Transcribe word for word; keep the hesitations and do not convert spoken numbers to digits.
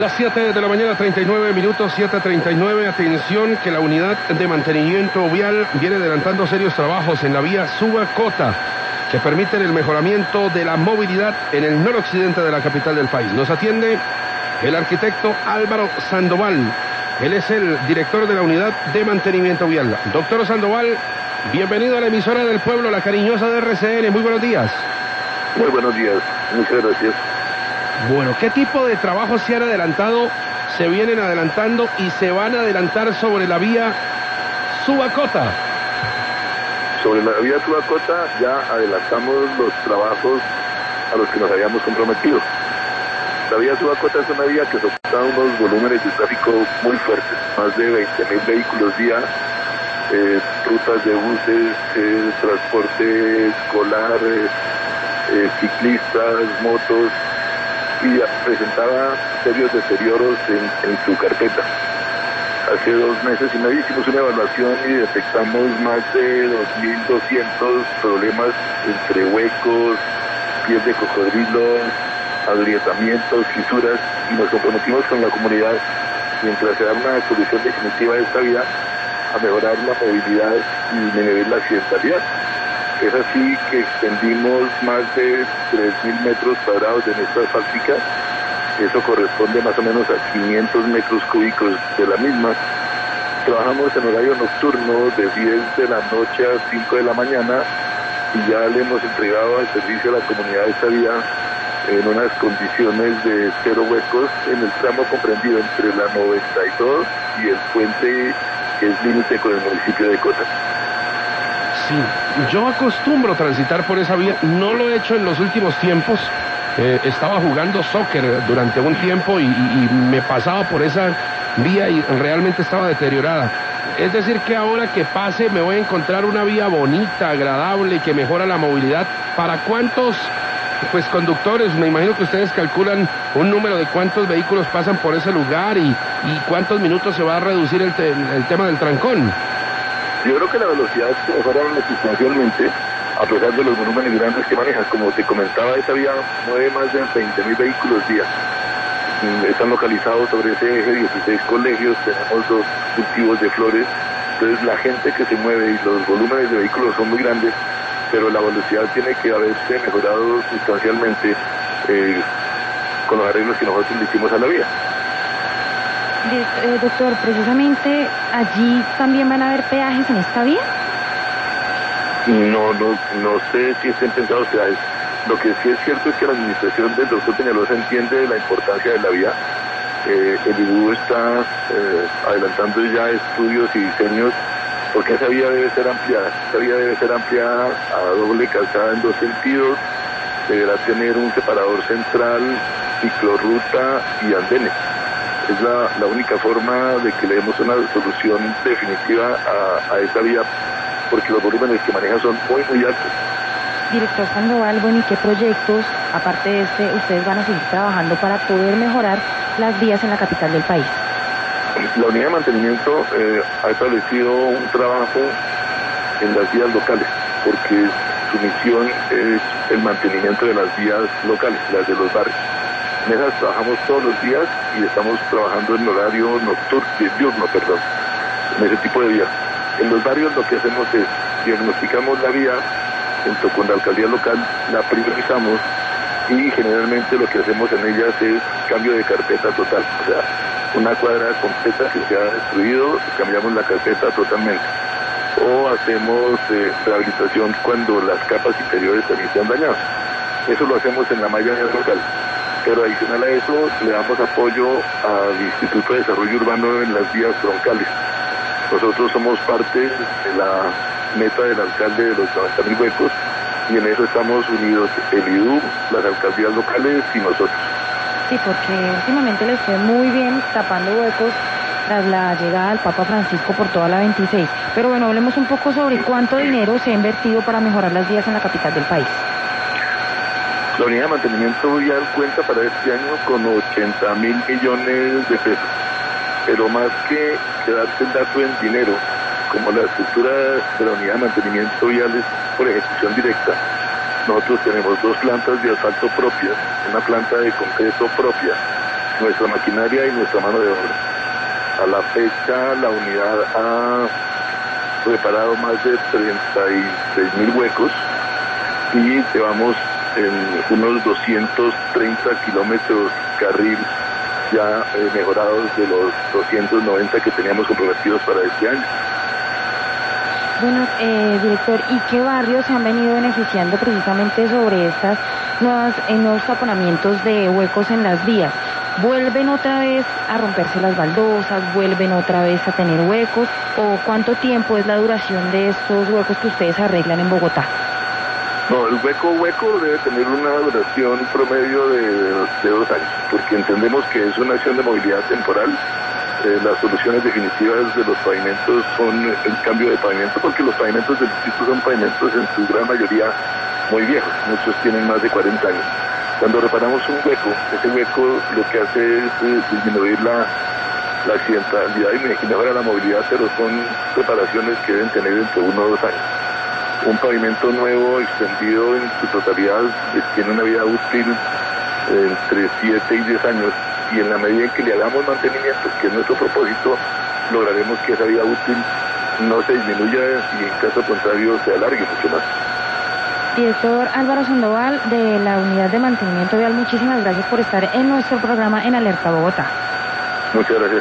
Las siete de la mañana, treinta y nueve minutos, siete treinta y nueve. Atención que la unidad de mantenimiento vial viene adelantando serios trabajos en la vía Subacota que permiten el mejoramiento de la movilidad en el noroccidente de la capital del país. Nos atiende el arquitecto Álvaro Sandoval. Él es el director de la unidad de mantenimiento vial. Doctor Sandoval, bienvenido a la emisora del pueblo, la cariñosa de R C N. Muy buenos días. Muy buenos días, muchas gracias. Bueno, ¿qué tipo de trabajos se han adelantado, se vienen adelantando y se van a adelantar sobre la vía Subacota? Sobre la vía Subacota ya adelantamos los trabajos a los que nos habíamos comprometido. La vía Subacota es una vía que soporta unos volúmenes de tráfico muy fuertes, más de veinte mil vehículos día, eh, rutas de buses, eh, transporte escolar, eh, eh, ciclistas, motos, y presentaba serios deterioros en, en su carpeta. Hace dos meses y medio hicimos una evaluación y detectamos más de dos mil doscientos problemas entre huecos, pies de cocodrilo, agrietamientos, fisuras, y nos comprometimos con la comunidad, mientras se da una solución definitiva de esta vía, a mejorar la movilidad y disminuir la accidentalidad. Es así que extendimos más de tres mil metros cuadrados de nuestra asfáltica. Eso corresponde más o menos a quinientos metros cúbicos de la misma. Trabajamos en horario nocturno de diez de la noche a cinco de la mañana y ya le hemos entregado al servicio a la comunidad de esta vía en unas condiciones de cero huecos en el tramo comprendido entre la noventa y dos y el puente que es límite con el municipio de Cota. Sí, yo acostumbro transitar por esa vía, no lo he hecho en los últimos tiempos, eh, estaba jugando soccer durante un tiempo y, y, y me pasaba por esa vía y realmente estaba deteriorada. Es decir que ahora que pase me voy a encontrar una vía bonita, agradable y que mejora la movilidad. ¿Para cuántos pues conductores? Me imagino que ustedes calculan un número de cuántos vehículos pasan por ese lugar y, y cuántos minutos se va a reducir el, te, el tema del trancón. Yo creo que la velocidad se mejora sustancialmente, a pesar de los volúmenes grandes que maneja. Como te comentaba, esta vía mueve más de veinte mil vehículos día. Están localizados sobre ese eje dieciséis colegios, tenemos dos cultivos de flores. Entonces la gente que se mueve y los volúmenes de vehículos son muy grandes, pero la velocidad tiene que haberse mejorado sustancialmente eh, con los arreglos que nosotros le hicimos a la vía. Eh, doctor, precisamente allí también van a haber peajes en esta vía. No, no, no sé si estén pensados peajes. Lo que sí es cierto es que la administración del doctor Peñalosa entiende la importancia de la vía. Eh, el I D U está eh, adelantando ya estudios y diseños porque esa vía debe ser ampliada. Esa vía debe ser ampliada a doble calzada en dos sentidos. Deberá tener un separador central, ciclorruta y andenes. Es la, la única forma de que le demos una solución definitiva a, a esta vía, porque los volúmenes que maneja son muy, muy altos. Director Sandoval, bueno, ¿y qué proyectos, aparte de este, ustedes van a seguir trabajando para poder mejorar las vías en la capital del país? La unidad de mantenimiento eh, ha establecido un trabajo en las vías locales, porque su misión es el mantenimiento de las vías locales, las de los barrios. En esas trabajamos todos los días y estamos trabajando en horario nocturno, diurno, perdón, en ese tipo de vías. En los barrios lo que hacemos es diagnosticamos la vía junto con la alcaldía local, la priorizamos y generalmente lo que hacemos en ellas es cambio de carpeta total. O sea, una cuadra completa que se ha destruido, cambiamos la carpeta totalmente. O hacemos eh, rehabilitación cuando las capas interiores también se han dañado. Eso lo hacemos en la malla local. Pero adicional a eso, le damos apoyo al Instituto de Desarrollo Urbano en las vías troncales. Nosotros somos parte de la meta del alcalde de los noventa mil huecos y en eso estamos unidos el I D U, las alcaldías locales y nosotros. Sí, porque últimamente les fue muy bien tapando huecos tras la llegada del Papa Francisco por toda la veintiséis. Pero bueno, hablemos un poco sobre cuánto dinero se ha invertido para mejorar las vías en la capital del país. La unidad de mantenimiento vial cuenta para este año con ochenta mil millones de pesos, pero más que quedarse el dato en dinero, como la estructura de la unidad de mantenimiento vial es por ejecución directa, nosotros tenemos dos plantas de asfalto propias, una planta de concreto propia, nuestra maquinaria y nuestra mano de obra. A la fecha, la unidad ha reparado más de treinta y seis mil huecos y llevamos en unos doscientos treinta kilómetros carril ya eh, mejorados de los doscientos noventa que teníamos comprometidos para este año. Bueno, eh, director, ¿y qué barrios se han venido beneficiando precisamente sobre estas nuevas, eh, nuevos taponamientos de huecos en las vías? ¿Vuelven otra vez a romperse las baldosas? ¿Vuelven otra vez a tener huecos? ¿O cuánto tiempo es la duración de estos huecos que ustedes arreglan en Bogotá? No, el hueco hueco debe tener una duración promedio de, de dos años, porque entendemos que es una acción de movilidad temporal. Eh, las soluciones definitivas de los pavimentos son el cambio de pavimento, porque los pavimentos del distrito son pavimentos en su gran mayoría muy viejos, muchos tienen más de cuarenta años. Cuando reparamos un hueco, ese hueco lo que hace es eh, disminuir la, la accidentalidad y mejora la movilidad, pero son reparaciones que deben tener entre uno o dos años. Un pavimento nuevo extendido en su totalidad eh, tiene una vida útil eh, entre siete y diez años, y en la medida en que le hagamos mantenimiento, que es nuestro propósito, lograremos que esa vida útil no se disminuya y en caso contrario se alargue mucho más. Director Álvaro Sandoval, de la Unidad de Mantenimiento Vial, muchísimas gracias por estar en nuestro programa en Alerta Bogotá. Muchas gracias.